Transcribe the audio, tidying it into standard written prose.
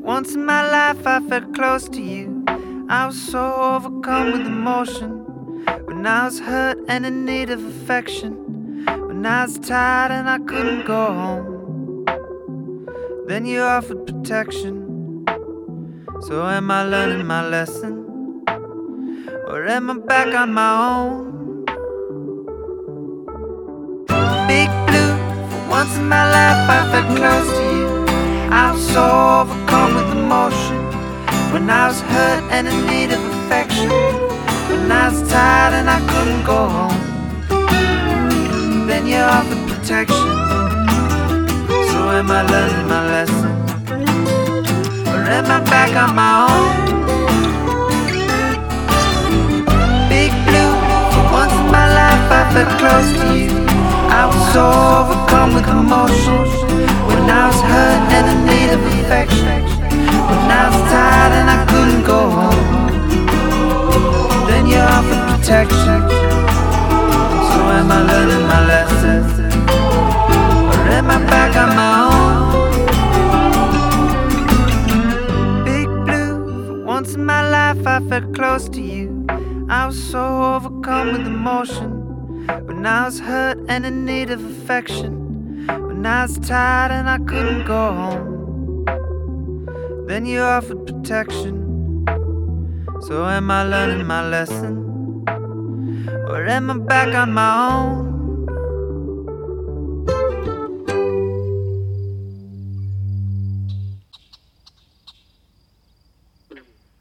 Once in my life I felt close to you. I was so overcome with emotion. When I was hurt and in need of affection. When I was tired and I couldn't go home. Then you offered protection. So am I learning my lesson? Or am I back on my own? Big blue, for once in my life I felt close to you. I was so overcome with emotion. When I was hurt and in need of affection. When I was tired and I couldn't go home. Then you offered protection. So am I learning my lesson? Or am I back on my own? Big blue, for once in my life I felt close to you. I was so overcome with emotion. When I was hurt and in need of affection. When I was tired and I couldn't go home. Then you offered protection. So am I learning my lessons? Or am I back on my own? Big blue, for once in my life I felt close to you. I was so overcome with emotion. When I was hurt and in need of affection. When I was tired and I couldn't go home. Then you offered protection. So am I learning my lesson? Or am I back on my own?